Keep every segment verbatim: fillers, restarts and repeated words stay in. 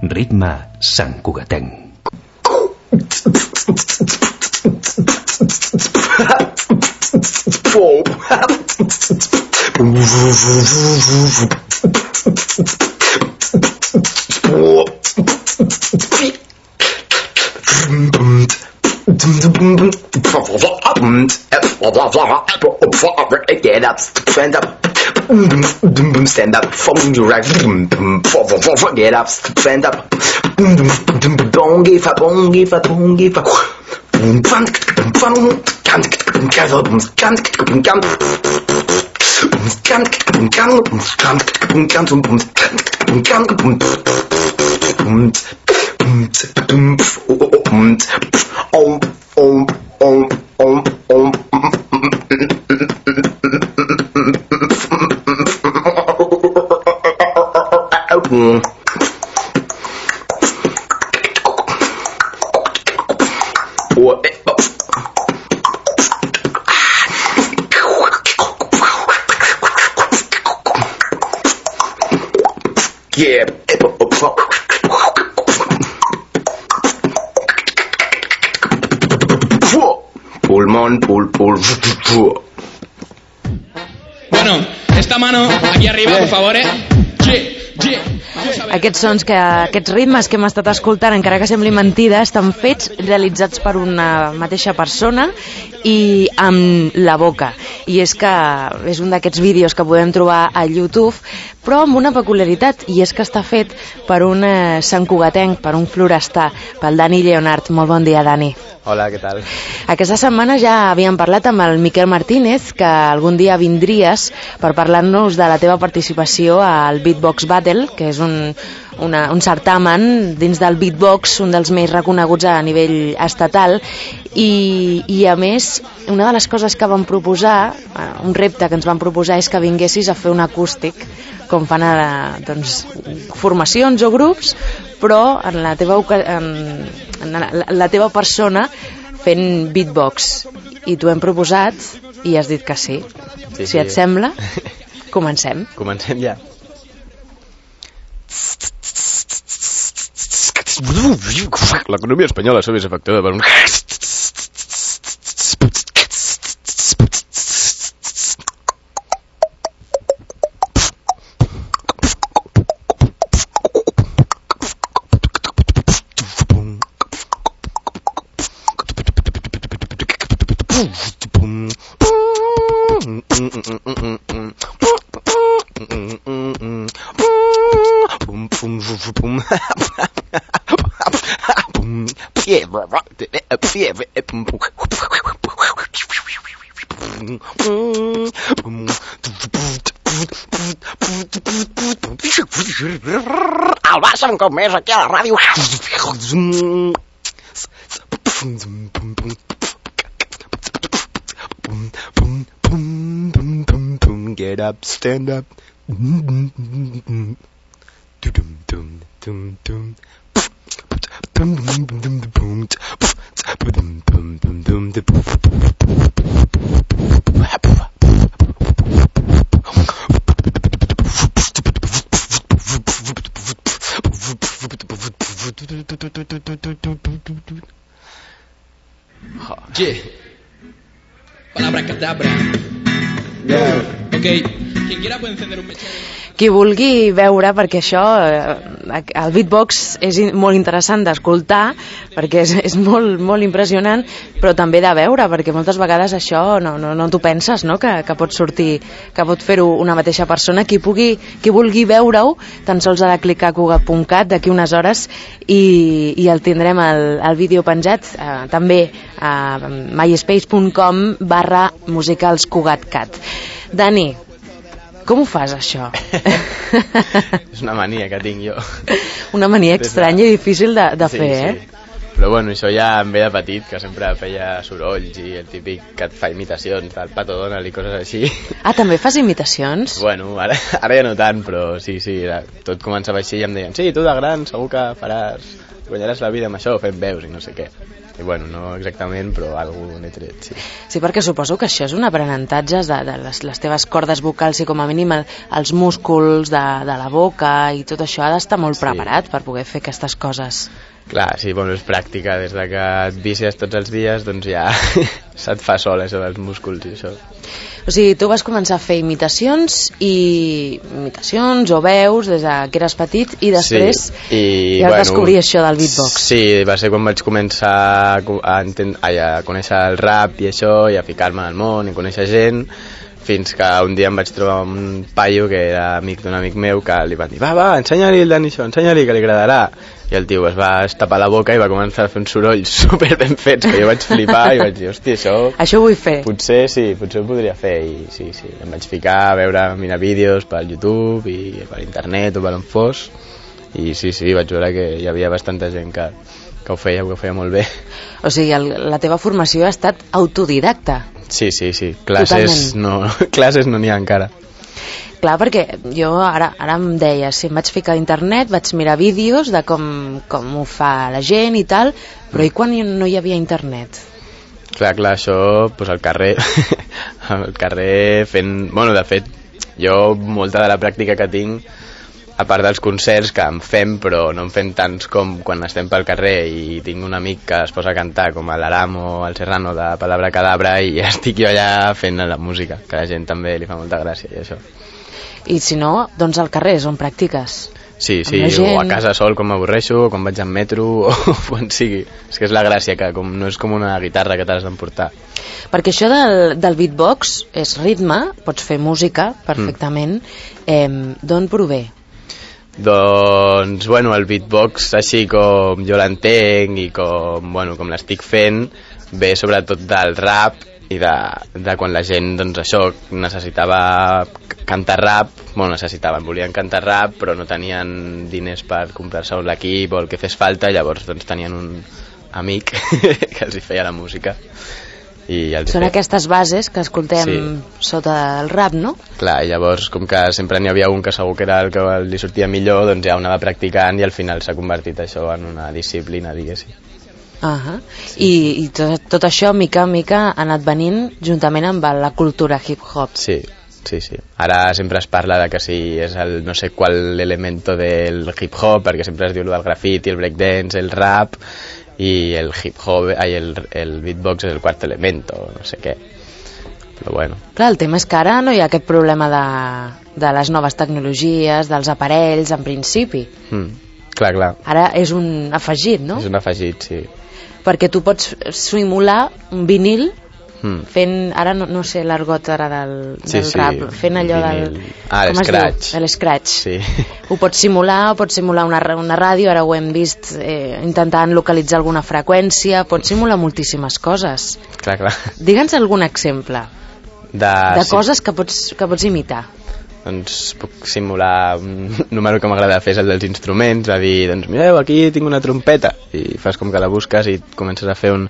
Ritme santcugatenc. Get up, stand up, stand up, from your right, get up, stand up, don't give up, don't give up, don't give up. Om, om, om, om, om. Yeah. Pulmón, pul, pul. Bueno, esta mano aquí arriba, por favor, eh. Aquests sons, que, aquests ritmes que hem estat escoltant, encara que sembli mentida, estan fets, realitzats per una mateixa persona i amb la boca. I és que és un d'aquests vídeos que podem trobar a YouTube, però amb una peculiaritat, i és que està fet per un eh, santcugatenc, per un florestà, pel Dani Lleonart. Molt bon dia, Dani. Hola, què tal? Aquesta setmana ja havíem parlat amb el Miquel Martínez, que algun dia vindries per parlar-nos de la teva participació al Beatbox Battle, que és un, una, un certamen dins del beatbox, un dels més reconeguts a nivell estatal, i, i a més, una de les coses que vam proposar, un repte que ens van proposar, és que vinguessis a fer un acústic, com fan a, doncs, formacions o grups, però en la teva, en, en la, la teva persona fent beatbox. I t'ho hem proposat i has dit que sí. Sí, si et sí. sembla, comencem. Comencem ja. L'economia espanyola és afectada per un... El Barça un cop més aquí a la ràdio. Get up, stand up. G. Palabra cadabra. Yeah. Ok. Quien quiera puede encender un mechero. Qui vulgui veure, perquè això, eh, el beatbox és molt interessant d'escoltar, perquè és, és molt, molt impressionant, però també de veure, perquè moltes vegades això no, no, no t'ho penses, no? que, que pot sortir, que pot fer-ho una mateixa persona. Qui, pugui, qui vulgui veure-ho, tan sols ha de clicar a cugat punt cat d'aquí unes hores i, i el tindrem el, el vídeo penjat eh, també a myspace punt com barra musicalscugatcat. Dani, com ho fas, això? És una mania que tinc jo. Una mania estranya i difícil de, de sí, fer, sí. eh? Però bueno, això ja em ve de petit, que sempre feia sorolls i el típic que et fa imitacions del Pato Donald i coses així. Ah, també fas imitacions? Bueno, ara, ara ja no tant, però sí, sí, tot començava així i em deien, sí, tu de gran segur que faràs guanyaràs la vida amb això, fent veus i no sé què. I bueno, no exactament, però algú n'he tret, sí. Sí, perquè suposo que això és un aprenentatge de, de les, les teves cordes vocals i com a mínim el, els músculs de, de la boca i tot això ha d'estar molt Sí. preparat per poder fer aquestes coses. Clar, sí, bueno, és pràctica, des de que et vicies tots els dies, doncs ja se't fa sol això dels músculs i això. O sigui, tu vas començar a fer imitacions i imitacions o veus des de que eres petit i després sí, i, ja vas bueno, descobrir això del beatbox. Sí, va ser quan vaig començar a, a, enten, ai, a conèixer el rap i això, i a ficar-me al món i conèixer gent, fins que un dia em vaig trobar un paio que era amic d'un amic meu que li van dir, va, va, ensenya-li el Dani això, ensenya-li que li agradarà. I el tio es va tapar la boca i va començar a fer uns sorolls super ben fets, que jo vaig flipar i vaig dir, hòstia, això... Això ho vull fer. Potser sí, potser ho podria fer, i sí, sí, em vaig ficar a veure, a mirar vídeos per YouTube i per internet o per on fos, i sí, sí, vaig veure que hi havia bastanta gent que, que ho feia, que ho feia molt bé. O sigui, el, la teva formació ha estat autodidacta. Sí, sí, sí, classes no, classes no n'hi ha encara. Clar, perquè jo ara, ara em deia, si em vaig ficar a internet, vaig mirar vídeos de com, com ho fa la gent i tal, però i quan no hi havia internet? Clar, clar, això, pues al carrer, al carrer fent... Bueno, de fet, jo molta de la pràctica que tinc, a part dels concerts que en fem, però no en fem tants com quan estem pel carrer, i tinc un amic que es posa a cantar, com l'Aram o el Serrano de Palabra Cadabra, i estic jo allà fent la música, que a la gent també li fa molta gràcia i això. I si no, doncs al carrer és on practiques. Sí, sí, o a casa sol quan m'avorreixo, o quan vaig en metro, o quan sigui. És que és la gràcia, que com, no és com una guitarra que t'has d'emportar. Perquè això del, del beatbox és ritme, pots fer música perfectament. Mm. Eh, d'on prové? Doncs, bueno, el beatbox, així com jo l'entenc i com, bueno, com l'estic fent, ve sobretot del rap i de, de quan la gent, doncs això, necessitava cantar rap, bueno, necessitaven, volien cantar rap, però no tenien diners per comprar-se l'equip o el que fes falta, llavors doncs tenien un amic que els hi feia la música. I els Són feia. aquestes bases que escoltem sí. sota el rap, no? Clar, i llavors, com que sempre n'hi havia un que segur que era el que li sortia millor, doncs ja ho anava practicant i al final s'ha convertit això en una disciplina, diguéssim. Uh -huh. sí, I, i tot, tot això mica en mica ha anat venint juntament amb la cultura hip-hop. Sí, sí, sí. Ara sempre es parla de que si és el no sé qual elemento del hip-hop, perquè sempre es diu el del graffiti, el breakdance, el rap, i el hip-hop, ai, el, el beatbox és el quart elemento, no sé què. Però bueno. Clar, el tema és que ara no hi ha aquest problema de, de les noves tecnologies, dels aparells, en principi. Mm, clar, clar. Ara és un afegit, no? És un afegit, sí. Perquè tu pots simular un vinil mm. fent, ara no, no sé l'argot ara del, sí, del sí, rap, fent allò vinil. del... Ah, l'escratch. L'escratch. Sí. Ho pots simular, ho pots simular una, una ràdio, ara ho hem vist eh, intentant localitzar alguna freqüència, pots simular moltíssimes coses. Clar, clar. Digue'ns algun exemple de, de sí. coses que pots, que pots imitar. Doncs puc simular un número que m'agrada fer, és el dels instruments, a dir, doncs mireu, aquí tinc una trompeta, i fas com que la busques i comences a fer un...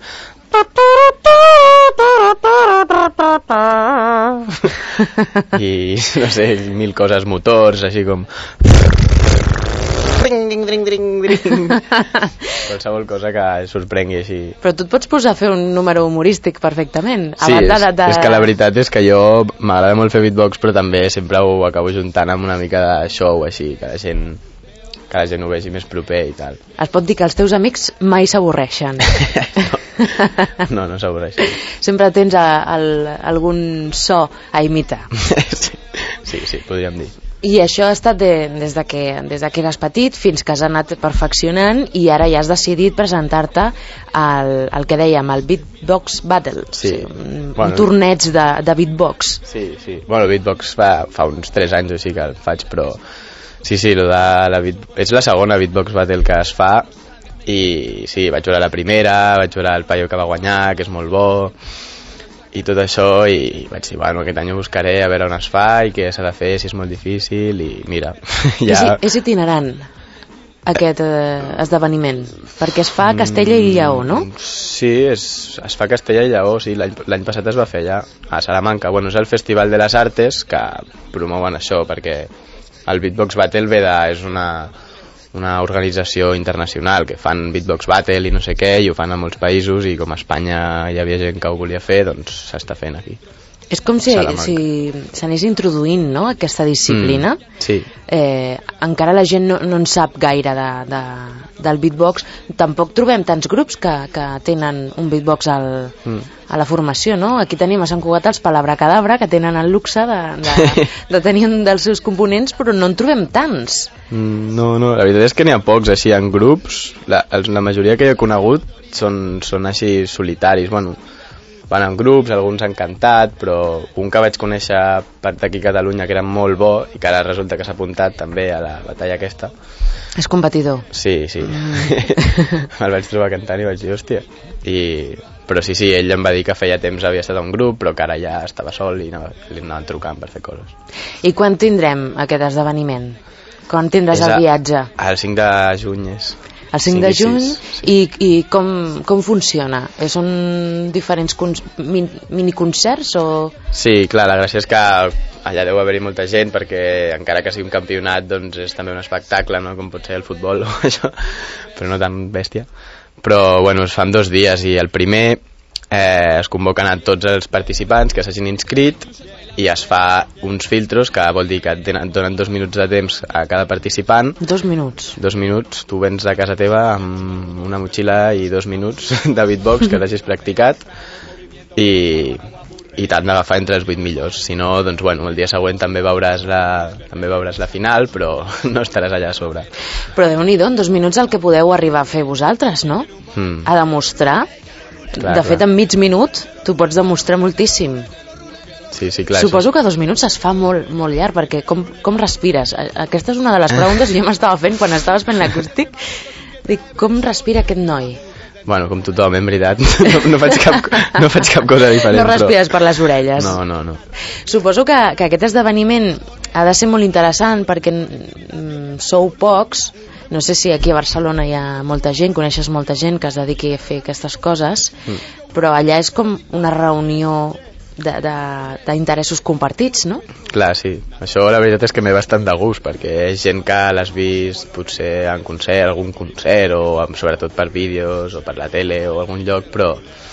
i no sé, mil coses, motors, així com... Dring, dring, dring, dring, dring. Qualsevol cosa que sorprengui així. Però tu et pots posar a fer un número humorístic perfectament. A Sí, banda és, de, de... és que la veritat és que jo m'agrada molt fer beatbox, però també sempre ho acabo juntant amb una mica de show, així, que la gent, que la gent ho vegi més proper i tal. Es pot dir que els teus amics mai s'avorreixen. No, no s'avorreixen. Sempre tens a, a, algun so a imitar. Sí, sí, sí, podríem dir. I això ha estat de, des, de que, des de que eres petit fins que has anat perfeccionant i ara ja has decidit presentar-te al, al que dèiem, al Beatbox Battle, Sí. o sigui, un, Bueno, un torneig de, de beatbox. Sí, sí. Bueno, beatbox fa, fa uns tres anys o així que el faig, però sí, sí, lo de la beat... és la segona Beatbox Battle que es fa i sí, vaig veure la primera, vaig veure el paio que va guanyar, que és molt bo i tot això, i vaig dir, bueno, aquest any ho buscaré a veure on es fa i què s'ha de fer, si és molt difícil, i mira, ja... És, és itinerant aquest eh, esdeveniment, perquè es fa a Castella i Lleó, no? Sí, és, es fa a Castella i Lleó, sí, l'any passat es va fer allà, a Salamanca. Bueno, és el Festival de les Artes que promouen això, perquè el Beatbox Battle ve de, és una, una organització internacional que fan Beatbox Battle i no sé què, i ho fan a molts països, i com a Espanya hi havia gent que ho volia fer, doncs s'està fent aquí. És com si si s'anés introduint, no?, aquesta disciplina. Mm, sí. Eh, encara la gent no, no en sap gaire de, de, del beatbox. Tampoc trobem tants grups que, que tenen un beatbox al, mm. a la formació, no? Aquí tenim a Sant Cugat els Palabracadabra, que tenen el luxe de, de, de tenir un dels seus components, però no en trobem tants. Mm, no, no, la veritat és que n'hi ha pocs així en grups. La, la majoria que he conegut són, són així solitaris, bueno, van en grups, alguns han cantat, però un que vaig conèixer per d'aquí a Catalunya que era molt bo i que ara resulta que s'ha apuntat també a la batalla aquesta. És competidor. Sí, sí. Mm. Me'l vaig trobar cantant i vaig dir, hòstia. I... Però sí, sí, ell em va dir que feia temps havia estat a un grup, però que ara ja estava sol i anava, li anaven trucant per fer coses. I quan tindrem aquest esdeveniment? Quan tindràs el viatge? El cinc de juny és... El cinc de juny, sí. I, i com, com funciona? Són diferents min, miniconcerts o...? Sí, clar, la gràcia és que allà deu haver-hi molta gent, perquè encara que sigui un campionat doncs és també un espectacle, no?, com pot ser el futbol o això, però no tan bèstia. Però bueno, es fan dos dies i el primer eh, es convoquen a tots els participants que s'hagin inscrit i es fa uns filtros, que vol dir que et donen dos minuts de temps a cada participant. Dos minuts? Dos minuts. Tu vens a casa teva amb una motxilla i dos minuts de beatbox que l'hagis practicat i, i t'han d'agafar entre els vuit millors. Si no, doncs bueno, el dia següent també veuràs la, també veuràs la final, però no estaràs allà a sobre. Però Déu-n'hi-do, en dos minuts el que podeu arribar a fer vosaltres, no? Mm. A demostrar. Clar, de fet, clar. En mig minut tu pots demostrar moltíssim. Sí, sí, clar, suposo que dos minuts es fa molt, molt llarg, perquè com, com respires? Aquesta és una de les preguntes que jo m'estava fent quan estaves fent l'acústic. Dic, com respira aquest noi? Bueno, com tothom, en veritat. No, no, faig, cap, no faig cap cosa diferent. No respires però... per les orelles. No, no, no. Suposo que, que aquest esdeveniment ha de ser molt interessant perquè mm, sou pocs. No sé si aquí a Barcelona hi ha molta gent, coneixes molta gent que es dediqui a fer aquestes coses, mm. però allà és com una reunió d'interessos compartits, no? Clar, sí. Això la veritat és que m'he bastant de gust, perquè és gent que l'has vist potser en concert, algun concert, o sobretot per vídeos, o per la tele, o algun lloc, però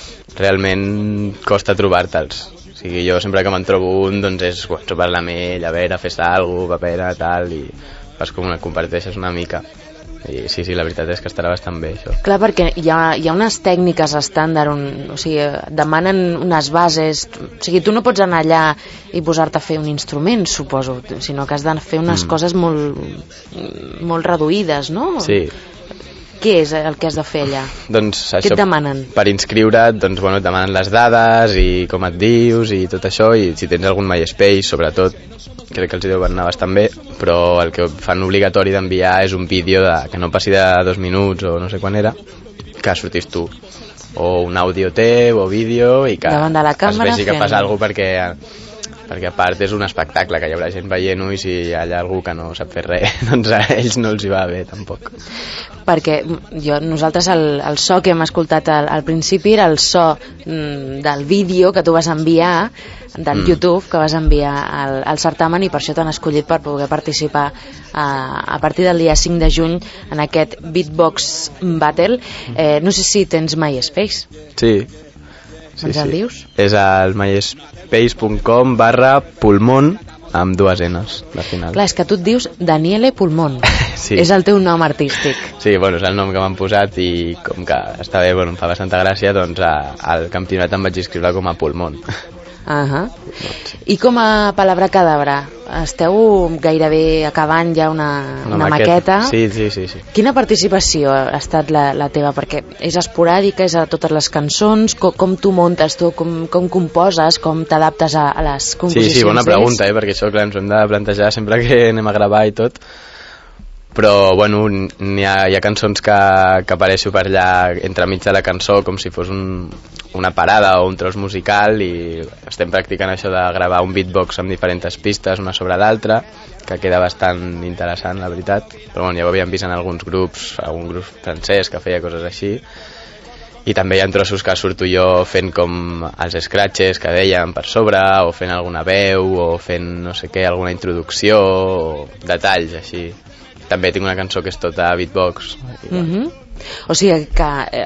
realment costa trobar-te'ls. O sigui, jo sempre que me'n trobo un, doncs és quan trobar-la amb ell, a veure, fes alguna cosa, papera, tal, i vas com una, comparteixes una mica. I sí, sí, la veritat és que estarà bastant bé això. Clar, perquè hi ha, hi ha unes tècniques estàndard on, o sigui, demanen unes bases, o sigui, tu no pots anar allà i posar-te a fer un instrument, suposo, sinó que has de fer unes mm. coses molt, molt reduïdes, no? Sí. Què és el que has de fer allà? Doncs això, què et demanen? Per inscriure't, doncs, bueno, et demanen les dades i com et dius i tot això, i si tens algun MySpace, sobretot, crec que els deu anar bastant bé, però el que fan obligatori d'enviar és un vídeo de, que no passi de dos minuts o no sé quan era, que sortis tu, o un àudio teu o vídeo, i que davant de la càmera es vegi que fas alguna cosa, perquè perquè a part és un espectacle que hi haurà gent veient-ho, i si hi ha algú que no sap fer res, doncs a ells no els hi va bé tampoc. Perquè jo, nosaltres el, el so que hem escoltat al, al principi era el so mm, del vídeo que tu vas enviar del mm. YouTube, que vas enviar al, al certamen, i per això t'han escollit per poder participar a, a partir del dia cinc de juny en aquest Beatbox Battle. Eh, no sé si tens MySpace. Sí. Sí, ens el sí. dius? És al myspace punt com barra pulmón amb dues enes, la final. Clar, és que tu et dius Daniele Pulmón. Sí. És el teu nom artístic. Sí, bueno, és el nom que m'han posat, i com que està bé, bueno, em fa bastanta gràcia, doncs a, al campionat em vaig inscriure com a Pulmón. Uh-huh. I com a Palabracadabra, esteu gairebé acabant ja una, una, una maqueta. maqueta. Sí, sí, sí, sí. Quina participació ha estat la, la teva? Perquè és esporàdica, és a totes les cançons, com, com tu muntes, tu, com, com composes, com t'adaptes a, a les composicions? Sí, sí, bona pregunta, eh, perquè això, clar, ens ho hem de plantejar sempre que anem a gravar i tot. Però, bueno, hi ha, hi ha cançons que, que apareixo per allà entremig de la cançó, com si fos un, una parada o un tros musical, i estem practicant això de gravar un beatbox amb diferents pistes, una sobre l'altra, que queda bastant interessant, la veritat. Però, bueno, ja ho havíem vist en alguns grups, algun grup francès que feia coses així. I també hi ha trossos que surto jo fent com els scratches que dèiem per sobre, o fent alguna veu, o fent no sé què, alguna introducció, o detalls així. també tinc una cançó que és tota beatbox. Mm-hmm. O sigui que eh,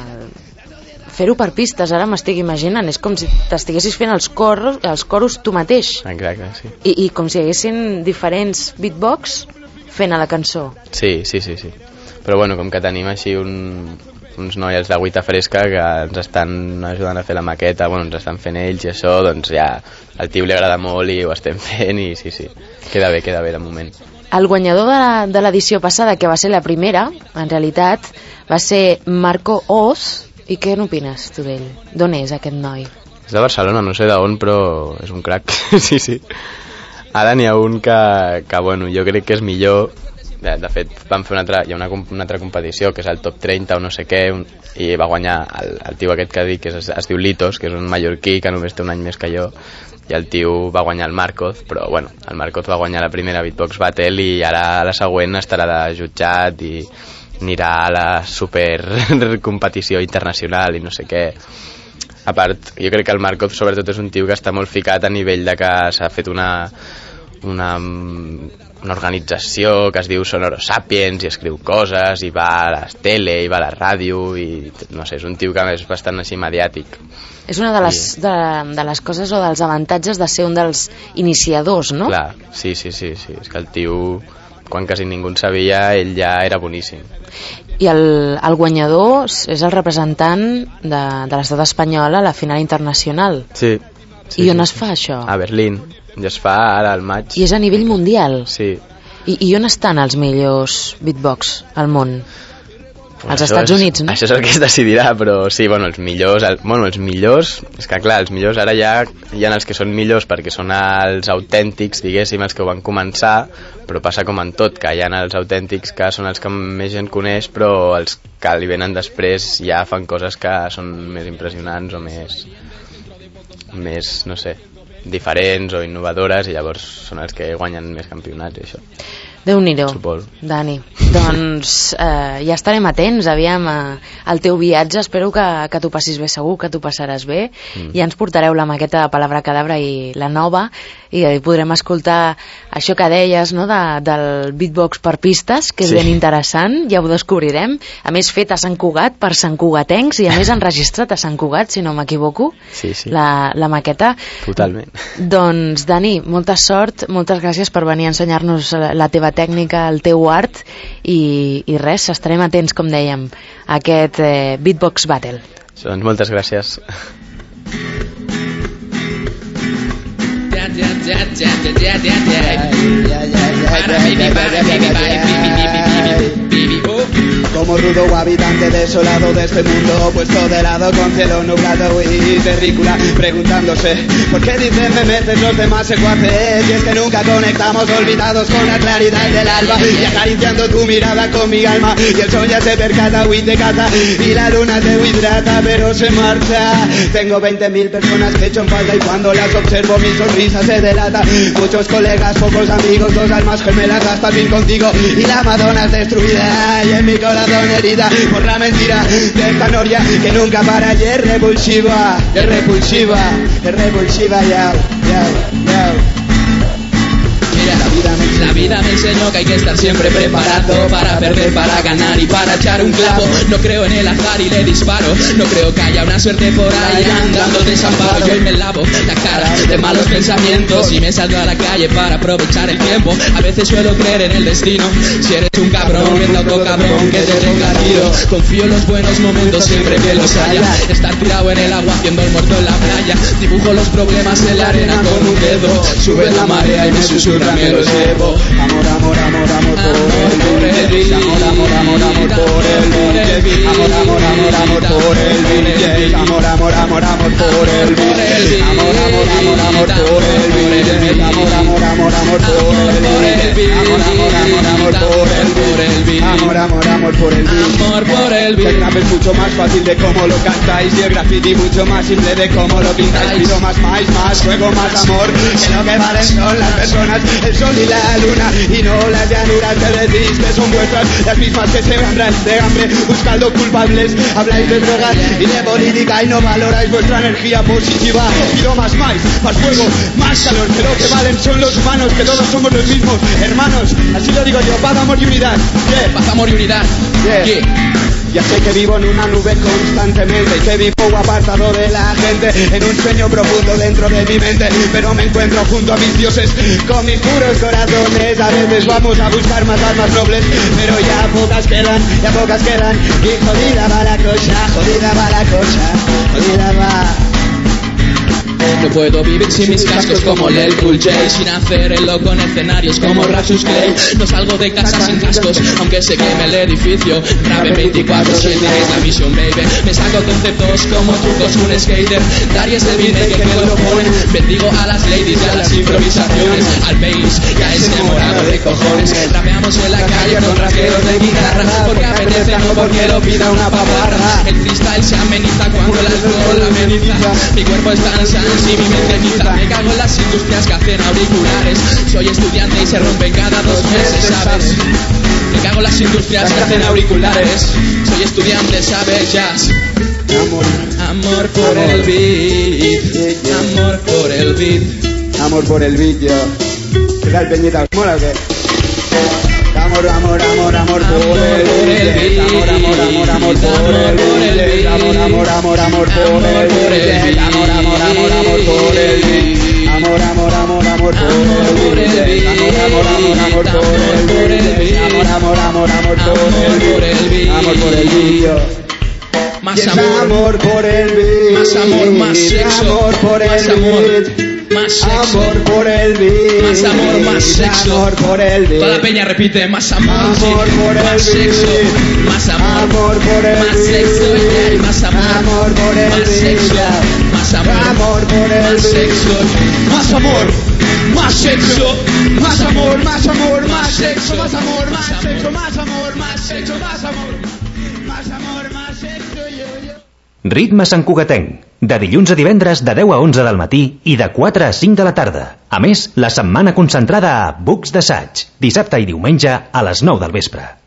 eh, fer-ho per pistes, ara m'estic imaginant, és com si t'estiguessis fent els coros, els coros tu mateix. Exacte, sí. I, i com si hi haguessin diferents beatbox fent a la cançó. Sí, sí, sí, sí. Però bueno, com que tenim així un, uns noies d'Agüita Fresca que ens estan ajudant a fer la maqueta, bueno, ens estan fent ells i això, doncs ja al tio li agrada molt i ho estem fent i sí, sí, queda bé, queda bé de moment. El guanyador de l'edició passada, que va ser la primera, en realitat, va ser Marco Oz. I què n'opines tu d'ell? D'on és aquest noi? És de Barcelona, no sé d'on, però és un crac. Sí, sí. Ara n'hi ha un que, que, bueno, jo crec que és millor. De, de fet, vam fer una altra, hi ha una, una altra competició, que és el top trenta o no sé què, un, i va guanyar el, el tio aquest que dic, que es, es diu Litos, que és un mallorquí que només té un any més que jo, i el tio va guanyar el Marcoz, però bueno, el Marcoz va guanyar la primera Beatbox Battle i ara a la següent estarà de jutjat i anirà a la super competició internacional i no sé què. A part, jo crec que el Marcoz sobretot és un tio que està molt ficat a nivell de que s'ha fet una una, una organització que es diu Sonorosapiens i escriu coses i va a la tele i va a la ràdio i no sé, és un tio que és bastant així mediàtic. És una de les, de, de les coses o dels avantatges de ser un dels iniciadors, no? Clar, sí, sí, sí, sí. És que el tio, quan quasi ningú en sabia, ell ja era boníssim. I el, el guanyador és el representant de, de l'estat espanyol a la final internacional. Sí. sí I on sí, es fa això? A Berlín. I es fa ara al maig. I és a nivell mundial? Sí. I, i on estan els millors beatbox al món? Bueno, als Estats és, Units, no? Això és el que es decidirà, però sí, bueno, els millors, el, bueno, els millors, és que clar, els millors ara ja hi ha els que són millors perquè són els autèntics, diguéssim, els que ho van començar, però passa com en tot, que hi ha els autèntics que són els que més gent coneix, però els que li venen després ja fan coses que són més impressionants o més, més, no sé, diferents o innovadores i llavors són els que guanyen més campionats i això. Déu-n'hi-do, Suposo. Dani. Doncs eh, ja estarem atents, aviam, eh, al teu viatge. Espero que, que t'ho passis bé, segur que t'ho passaràs bé. Mm. Ja ens portareu la maqueta de Palabra Cadabra i la nova, i podrem escoltar això que deies, no?, de, del beatbox per pistes, que és sí. ben interessant, ja ho descobrirem. A més, fet a Sant Cugat, per Sant Cugatencs, i a més enregistrat a Sant Cugat, si no m'equivoco, sí, sí. La, la maqueta. Totalment. Doncs, Dani, molta sort, moltes gràcies per venir a ensenyar-nos la teva tècnica, el teu art, i, i res, estarem atents, com dèiem, a aquest eh, Beatbox Battle. Doncs moltes gràcies. Como rudo o habitante desolado de este mundo, puesto de lado con cielo nublado y terrícola, preguntándose ¿por qué dicen me metes los demás secuaces? Y es que nunca conectamos, olvidados con la claridad del alba, y acariciando tu mirada con mi alma, y el sol ya se percata, y te cata, y la luna te hidrata, pero se marcha. Tengo veinte mil personas que echan falta, y cuando las observo mi sonrisa se delata. Muchos colegas, pocos amigos, dos almas gemelas hasta el fin contigo, y la Madonna es destruida, y en mi corazón herida por la mentira de esta noria que nunca para, y es repulsiva, es repulsiva, es repulsiva, ya, ya, ya. La vida, me, la vida me enseñó que hay que estar siempre preparado para perder, para ganar y para echar un clavo. No creo en el azar y le disparo. No creo que haya una suerte por ahí andando desamparo. Yo hoy me lavo la cara de malos pensamientos y me salgo a la calle para aprovechar el tiempo. A veces suelo creer en el destino. Si eres un cabrón, vete a otro cabrón que te tenga tiro. Confío en los buenos momentos siempre que los haya. Estar tirado en el agua haciendo el muerto en la playa. Dibujo los problemas en la arena con un dedo. Sube la marea y me susurra. Me los llevo. Amor, amor, amor, amor por el beat. Amor, amor, amor, amor por el beat. Amor, amor, amor, amor por el beat. Amor, amor, amor, amor por el beat. Amor, amor, amor, amor por el beat. Amor, amor, amor, amor por el beat. Amor, amor, amor, amor por el beat. Amor, amor, amor por el beat. Amor por el El beat. rap es mucho más fácil de cómo lo cantáis y el graffiti mucho más simple de cómo lo pintáis. Pido más, más, más fuego, más amor, que lo que valen son las personas, el sol y la luna, y no las llanuras que decís que son vuestras, las mismas que se hambre de hambre, buscando culpables. Habláis de drogas y de política y no valoráis vuestra energía positiva. Pido más, más, más fuego, más calor, que lo que valen son los humanos, que todos somos los mismos hermanos. Así lo digo yo, paz, amor y unidad. Yeah. Paz, amor y unidad. Yeah. Yeah. Ya sé que vivo en una nube constantemente y que vivo apartado de la gente, en un sueño profundo dentro de mi mente, pero me encuentro junto a mis dioses con mis puros corazones. A veces vamos a buscar más armas nobles, pero ya pocas quedan, ya pocas quedan, y jodida va la cosa, jodida va la cosa, jodida va. No puedo vivir sin mis cascos como L L Cool J, sin hacer el loco en escenarios como Rasus Clay. No salgo de casa sin cascos, aunque se queme el edificio. Rave veinticuatro siete es la misión, baby. Me saco conceptos como trucos, un skater. Dari es el beatmaker que lo pone. Bendigo a las ladies y a las improvisaciones. Al bass y a ese morado de cojones. Rapeamos en la calle con rasgueros de guitarra, porque apetece, no porque lo pida una paparra. El freestyle se ameniza cuando el alcohol ameniza. Mi cuerpo es tan sano y mi mente quizá. Me cago en las industrias que hacen auriculares. Soy estudiante y se rompen cada dos meses, ¿sabes? Me cago en las industrias que hacen auriculares. Soy estudiante, ¿sabes? Jazz. Amor, Amor por el beat. Amor por el beat. amor por el vídeo. ¿Qué tal, Peñita? ¿Os mola o qué? Amor, amor, amor, amor por el beat. Amor, amor, amor, amor por el beat. Amor, amor, amor, amor por el beat. Amor, amor, amor, amor por el beat. Amor, amor, amor, amor por el beat. Amor, amor, amor, amor por el beat. Amor, amor, amor, amor por el beat. Amor por el vídeo. Más Yes, amor, amor por el beat. más amor, más sexo. Amor por Más el amor, beat. más sexo. Amor por el beat. Más amor, más sexo. Amor por el beat. Toda la peña repite, más amor, Amor sí. por el Más sexo, beat. más amor, Amor por el más sexo, beat. y más amor, Amor por el más sexo, beat. más amor, Amor por el más beat. sexo, más amor, más sexo, Más amor, más amor, más sexo, más amor, más sexo, más amor, más sexo, más amor, más amor, más sexo, yo, yo. Ritme Sant Cugatenc, de dilluns a divendres de deu a onze del matí i de quatre a cinc de la tarda. A més, la setmana concentrada a Bucs d'Assaig, dissabte i diumenge a les nou del vespre.